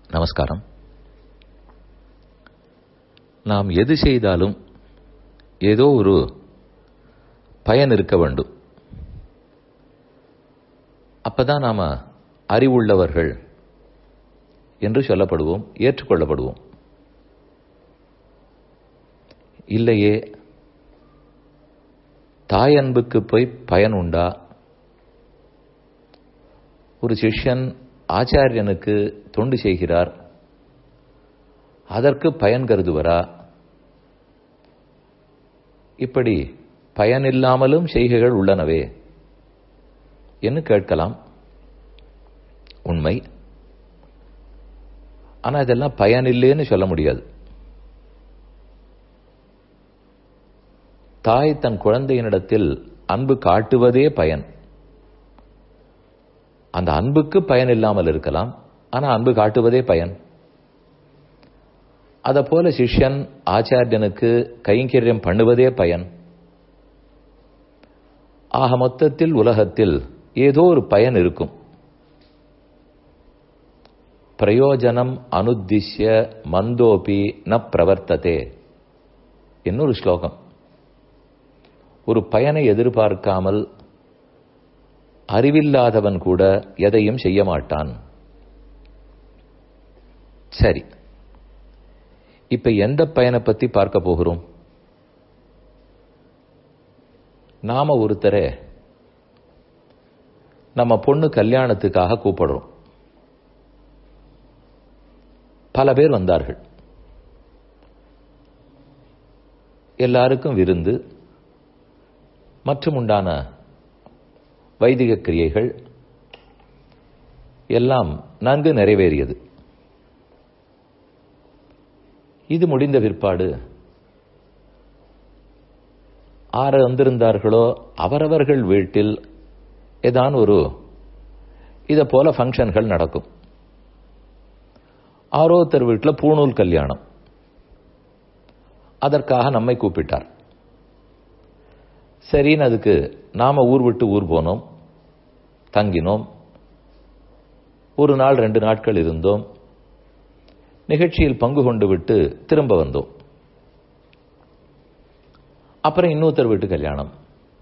நமஸ்காரம். நாம் எது செய்தாலும் ஏதோ ஒரு பயன் இருக்க வேண்டும். அப்பதான் நாம அறிவுள்ளவர்கள் என்று சொல்லப்படுவோம், ஏற்றுக்கொள்ளப்படுவோம். இல்லையே, தாய் அன்புக்கு போய் பயன் உண்டா? ஒரு சிஷ்யன் ஆச்சாரியனுக்கு தொண்டு செய்கிறார், அதற்கு பயன் கருதுவரா? இப்படி பயனில்லாமலும் செய்கைகள் உள்ளனவே என்று கேட்கலாம். உண்மை. ஆனா இதெல்லாம் பயனில்லைன்னு சொல்ல முடியாது. தாய் தன் குழந்தையினிடத்தில் அன்பு காட்டுவதே பயன். அந்த அன்புக்கு பயன் இல்லாமல் இருக்கலாம், ஆனா அன்பு காட்டுவதே பயன். அதப்போல சிஷ்யன் ஆச்சாரியனுக்கு கைங்கரியம் பண்ணுவதே பயன். ஆக மொத்தத்தில் உலகத்தில் ஏதோ ஒரு பயன் இருக்கும். பிரயோஜனம் அனுத்திஷ்ய மந்தோபி ந பிரவர்த்ததே என்னொரு ஸ்லோகம். ஒரு பயனை எதிர்பார்க்காமல் அறிவில்லாதவன் கூட எதையும் செய்ய மாட்டான். சரி, இப்ப எந்த பயனை பத்தி பார்க்க போகிறோம்? நாம ஒருத்தரை நம்ம பொண்ணு கல்யாணத்துக்காக கூப்பிடுறோம். பல பேர் வந்தார்கள். எல்லாருக்கும் விருந்து மற்றும் உண்டான வைதிக கிரியைகள் எல்லாம் நன்கு நிறைவேறியது. இது முடிந்த பிற்பாடு ஆறு வந்திருந்தார்களோ அவரவர்கள் வீட்டில் ஏதான் ஒரு இதை போல ஃபங்க்ஷன்கள் நடக்கும். ஆரோத்தர் வீட்டில் பூணூல் கல்யாணம். அதற்காக நம்மை கூப்பிட்டார். சரின்னு அதுக்கு நாம ஊர் விட்டு ஊர் போனோம், தங்கினோம். ஒரு நாள் 2 நாட்கள் இருந்தோம். நிகழ்ச்சியில் பங்கு கொண்டு விட்டு திரும்ப வந்தோம். அப்புறம் இன்னொருத்தர் வீட்டு கல்யாணம்.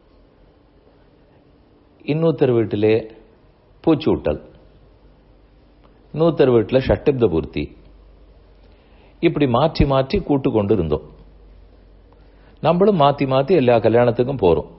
இன்னொருத்தர் வீட்டிலே பூச்சூட்டல், இன்னொருத்தர் வீட்டில் ஷட்டிப்த பூர்த்தி. இப்படி மாற்றி மாற்றி கூட்டு கொண்டு இருந்தோம். நம்மளும் மாத்தி மாத்தி எல்லா கல்யாணத்துக்கும் போறோம்.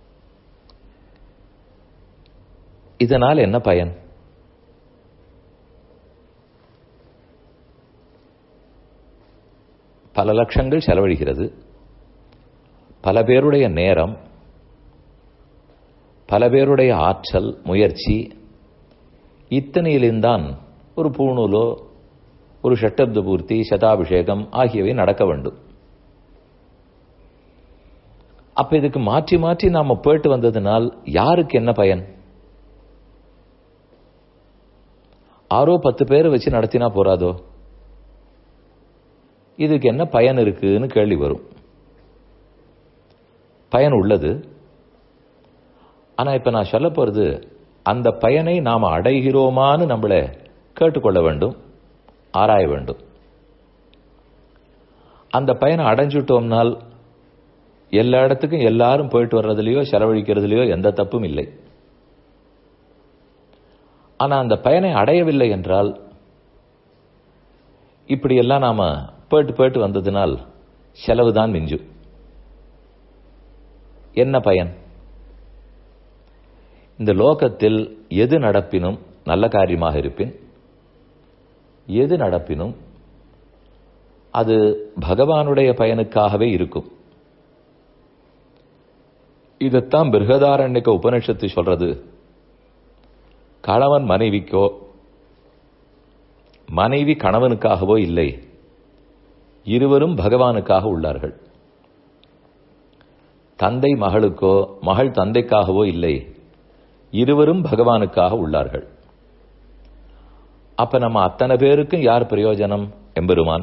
இதனால் என்ன பயன்? பல லட்சங்கள் செலவழிகிறது. பல பேருடைய நேரம், பல பேருடைய ஆற்றல், முயற்சி, இத்தனையில்தான் ஒரு பூணூலோ ஒரு ஷட்டப்த பூர்த்தி, சதாபிஷேகம் ஆகியவை நடக்க வேண்டும். அப்ப இதுக்கு மாற்றி மாற்றி நாம போயிட்டு வந்ததுனால் யாருக்கு என்ன பயன்? ஆரோ 10 பேரை வச்சு நடத்தினா போறாதோ? இதுக்கு என்ன பயன் இருக்குன்னு கேள்வி வரும். பயன் உள்ளது. ஆனா இப்ப நான் சொல்ல போறது, அந்த பயனை நாம அடைகிறோமான்னு நம்மளை கேட்டுக்கொள்ள வேண்டும், ஆராய வேண்டும். அந்த பயனை அடைஞ்சுட்டோம்னால் எல்லா இடத்துக்கும் எல்லாரும் போயிட்டு வர்றதுலயோ செலவழிக்கிறதுலயோ எந்த தப்பும் இல்லை. ஆனா அந்த பயனை அடையவில்லை என்றால், இப்படியெல்லாம் நாம போயிட்டு போயிட்டு வந்ததினால் செலவுதான் மிஞ்சும். என்ன பயன்? இந்த லோகத்தில் எது நடப்பினும் நல்ல காரியமாக இருப்பின், எது நடப்பினும் அது பகவானுடைய பயனுக்காகவே இருக்கும். இதைத்தான் பிருஹதாரண்யக உபனிஷத்து சொல்றது. கணவன் மனைவிக்கோ, மனைவி கணவனுக்காகவோ இல்லை, இருவரும் பகவானுக்காக உள்ளார்கள். தந்தை மகளுக்கோ, மகள் தந்தைக்காகவோ இல்லை, இருவரும் பகவானுக்காக உள்ளார்கள். அப்ப நம்ம அத்தனை பேருக்கும் யார் பிரயோஜனம்? எம்பெருமான்.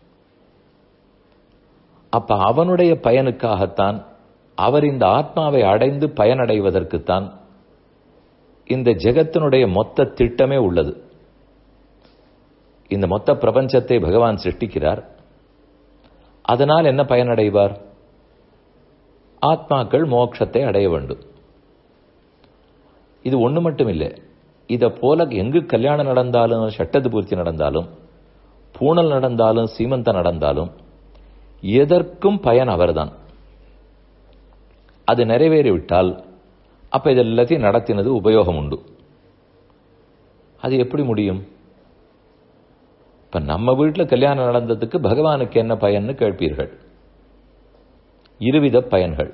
அப்ப அவனுடைய பயனுக்காகத்தான், அவர் இந்த ஆத்மாவை அடைந்து பயனடைவதற்குத்தான் இந்த ஜெகத்தினுடைய மொத்த திட்டமே உள்ளது. இந்த மொத்த பிரபஞ்சத்தை பகவான் சிருஷ்டிக்கிறார். அதனால் என்ன பயனடைவார்? ஆத்மாக்கள் மோட்சத்தை அடைய வேண்டும். இது ஒண்ணு மட்டும் இல்லை. இத போல எங்கு கல்யாணம் நடந்தாலும், சட்டத்து பூர்த்தி நடந்தாலும், பூணல் நடந்தாலும், சீமந்தம் நடந்தாலும் எதற்கும் பயன் அவர்தான். அது நிறைவேறிவிட்டால் அப்ப இதெல்லாத்தையும் நடத்தினது உபயோகம் உண்டு. அது எப்படி முடியும்? இப்ப நம்ம வீட்டில் கல்யாணம் நடந்ததுக்கு பகவானுக்கு என்ன பயன்னு கேட்பீர்கள். இருவித பயன்கள்.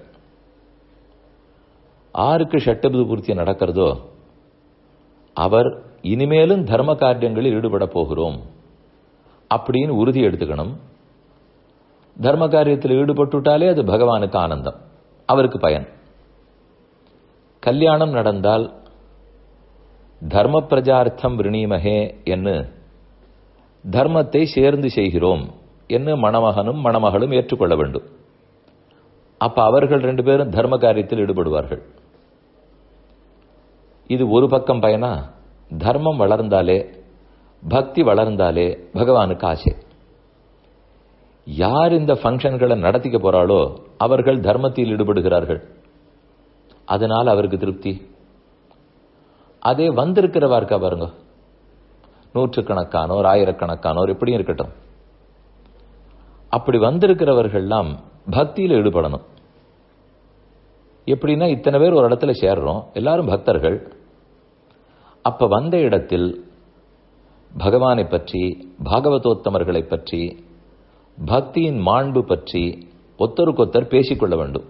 ஆருக்கு ஷட்டபுது பூர்த்தி நடக்கிறதோ அவர் இனிமேலும் தர்ம காரியங்களில் ஈடுபட போகிறோம் அப்படின்னு உறுதி எடுத்துக்கணும். தர்ம காரியத்தில் ஈடுபட்டுட்டாலே அது பகவானுக்கு ஆனந்தம், அவருக்கு பயன். கல்யாணம் நடந்தால் தர்ம பிரஜார்த்தம் விரணீமகே என்று தர்மத்தை சேர்ந்து செய்கிறோம் என்று மணமகனும் மணமகளும் ஏற்றுக்கொள்ள வேண்டும். அப்ப அவர்கள் 2 பேரும் தர்ம காரியத்தில் ஈடுபடுவார்கள். இது ஒரு பக்கம் பயனா? தர்மம் வளர்ந்தாலே, பக்தி வளர்ந்தாலே பகவானுக்கு ஆசை. யார் இந்த ஃபங்க்ஷன்களை நடத்திக்க போறாளோ அவர்கள் தர்மத்தில் ஈடுபடுகிறார்கள், அதனால் அவருக்கு திருப்தி. அதே வந்திருக்கிறவார்க்கா பாருங்க, நூற்றுக்கணக்கானோர் ஆயிரக்கணக்கானோர் எப்படியும் இருக்கட்டும், அப்படி வந்திருக்கிறவர்கள்லாம் பக்தியில் ஈடுபடணும். எப்படின்னா இத்தனை பேர் ஒரு இடத்துல சேர்றோம், எல்லாரும் பக்தர்கள். அப்ப வந்த இடத்தில் பகவானை பற்றி, பாகவதோத்தமர்களை பற்றி, பக்தியின் மாண்பு பற்றி ஒத்தருக்கொத்தர் பேசிக்கொள்ள வேண்டும்.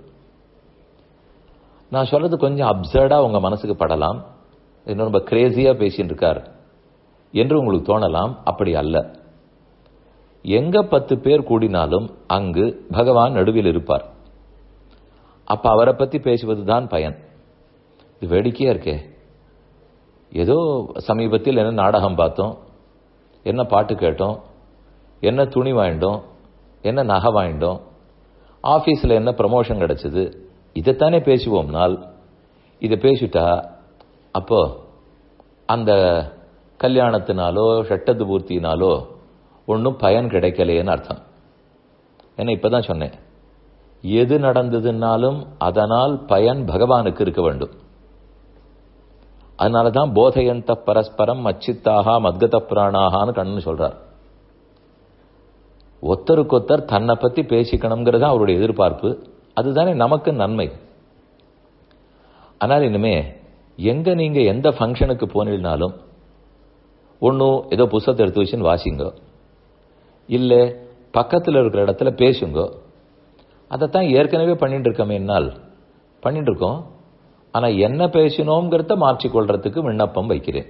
நான் சொல்றது கொஞ்சம் அப்சர்டா உங்க மனசுக்கு படலாம், இன்னும் ரொம்ப கிரேசியா பேசிட்டு இருக்கார் என்று உங்களுக்கு தோணலாம். அப்படி அல்ல. எங்க 10 பேர் கூடினாலும் அங்கு பகவான் நடுவில் இருப்பார். அப்ப அவரை பத்தி பேசுவதுதான் பயன். இது வேடிக்கையா இருக்கே. ஏதோ சமீபத்தில் என்ன நாடகம் பார்த்தோம், என்ன பாட்டு கேட்டோம், என்ன துணி வாங்கிட்டோம், என்ன நகை வாங்கிட்டோம், ஆபீஸ்ல என்ன ப்ரமோஷன் கிடைச்சது, இதைத்தானே பேசுவோம்னால் இதை பேசிட்டா அப்போ அந்த கல்யாணத்தினாலோ ஷட்டத்து பூர்த்தினாலோ ஒன்றும் பயன் கிடைக்கலையேன்னு அர்த்தம். ஏன்னா இப்பதான் சொன்னேன், எது நடந்ததுனாலும் அதனால் பயன் பகவானுக்கு இருக்க வேண்டும். அதனாலதான் போதையந்த பரஸ்பரம் மச்சித்தாக மத்கத பிராணாகான்னு கண்ணு சொல்றார். ஒத்தருக்கொத்தர் தன்னை பத்தி பேசிக்கணுங்கிறது அவருடைய எதிர்பார்ப்பு. அதுதானே நமக்கு நன்மை. ஆனால் இனிமே எங்க நீங்க எந்த ஃபங்க்ஷனுக்கு போனீங்கனாலும் ஒன்னும் ஏதோ புத்தகத்தை எடுத்து வச்சுன்னு வாசிங்க, இல்ல பக்கத்தில் இருக்கிற இடத்துல பேசுங்க. அதைத்தான் ஏற்கனவே பண்ணிட்டு இருக்கோமே, என்னால் பண்ணிட்டு இருக்கோம். ஆனா என்ன பேசினோங்கிறத மாற்றிக்கொள்றதுக்கு விண்ணப்பம் வைக்கிறேன்.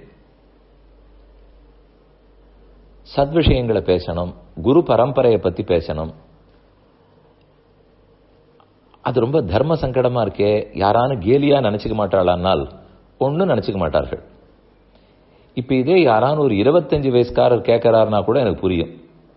சத்விஷயங்களை பேசணும், குரு பரம்பரையை பத்தி பேசணும். அது ரொம்ப தர்ம சங்கடமா இருக்கே. யாரானு கேலியா நினைச்சுக்க மாட்டாளானால் ஒன்னும் நினைச்சுக்க மாட்டார்கள். இப்ப இதே யாரான ஒரு 25 வயசுக்காரர் கேட்கிறாருனா கூட எனக்கு புரியும்.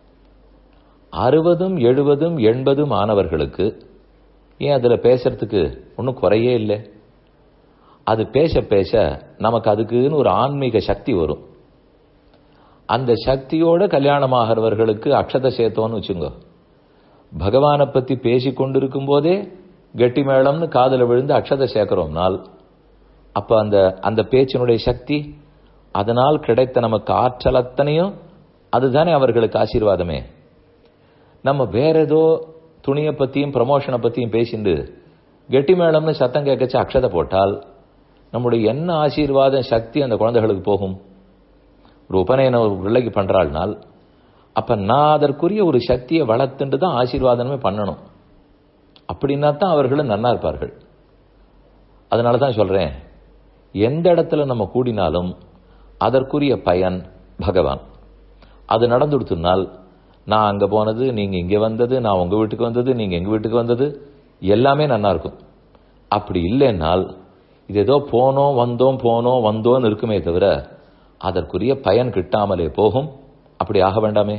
60, 70, 80 மாணவர்களுக்கு ஏன் அதுல பேசுறதுக்கு ஒன்னும் குறையே இல்லை. அது பேச பேச நமக்கு அதுக்குன்னு ஒரு ஆன்மீக சக்தி வரும். அந்த சக்தியோட கல்யாணமாகிறவர்களுக்கு அக்ஷத சேர்த்தோன்னு வச்சுங்க. பகவானை பத்தி பேசிக் கொண்டிருக்கும் போதே கெட்டி மேளம்னு காதல விழுந்து அக்ஷத சேர்க்கிறோம்னால் அப்ப அந்த பேச்சினுடைய சக்தி, அதனால் கிடைத்த நமக்கு ஆற்றல் அத்தனையும் அதுதானே அவர்களுக்கு ஆசீர்வாதமே. நம்ம வேற ஏதோ துணியை பத்தியும் ப்ரமோஷனை பத்தியும் பேசிட்டு கெட்டி மேளம்னு சத்தம் கேட்கச்சு அக்ஷதை போட்டால் நம்முடைய என்ன ஆசீர்வாத சக்தி அந்த குழந்தைகளுக்கு போகும். ஒரு உபநயன ஒரு பிள்ளைக்கு பண்றாள்னால் அப்ப நான் அதற்குரிய ஒரு சக்தியை வளர்த்துட்டு தான் ஆசீர்வாதமே பண்ணணும். அப்படின்னா தான் அவர்களும் நன்னா இருப்பார்கள். அதனாலதான் சொல்றேன், எந்த இடத்துல நம்ம கூடினாலும் அதற்குரிய பயன் பகவான். அது நடந்துடுத்துனால் நான் அங்க போனது, நீங்க இங்க வந்தது, நான் உங்க வீட்டுக்கு வந்தது, நீங்க எங்க வீட்டுக்கு வந்தது எல்லாமே நன்னா இருக்கும். அப்படி இல்லைன்னால் இது ஏதோ போனோம் வந்தோம் போனோம் வந்தோன்னு இருக்குமே தவிர அதற்குரிய பயன் கிட்டாமலே போகும். அப்படி ஆக வேண்டாமே.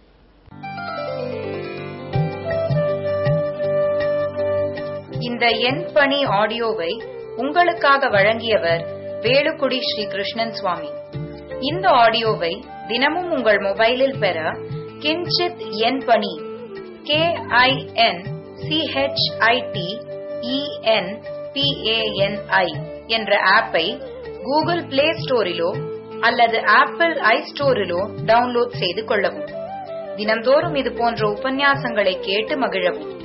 இந்த என் பணி ஆடியோவை உங்களுக்காக வழங்கியவர் வேலுக்குடி ஸ்ரீ கிருஷ்ணன் சுவாமி. இந்த ஆடியோவை தினமும் உங்கள் மொபைலில் பெற கிஞ்சித் என் பணி KINCHITENPANI என்ற ஆப்பை கூகுள் பிளே ஸ்டோரிலோ அல்லது ஆப்பிள் ஐ ஸ்டோரிலோ டவுன்லோட் செய்து கொள்ளவும். தினம்தோறும் இது போன்ற உபன்யாசங்களை கேட்டு மகிழவும்.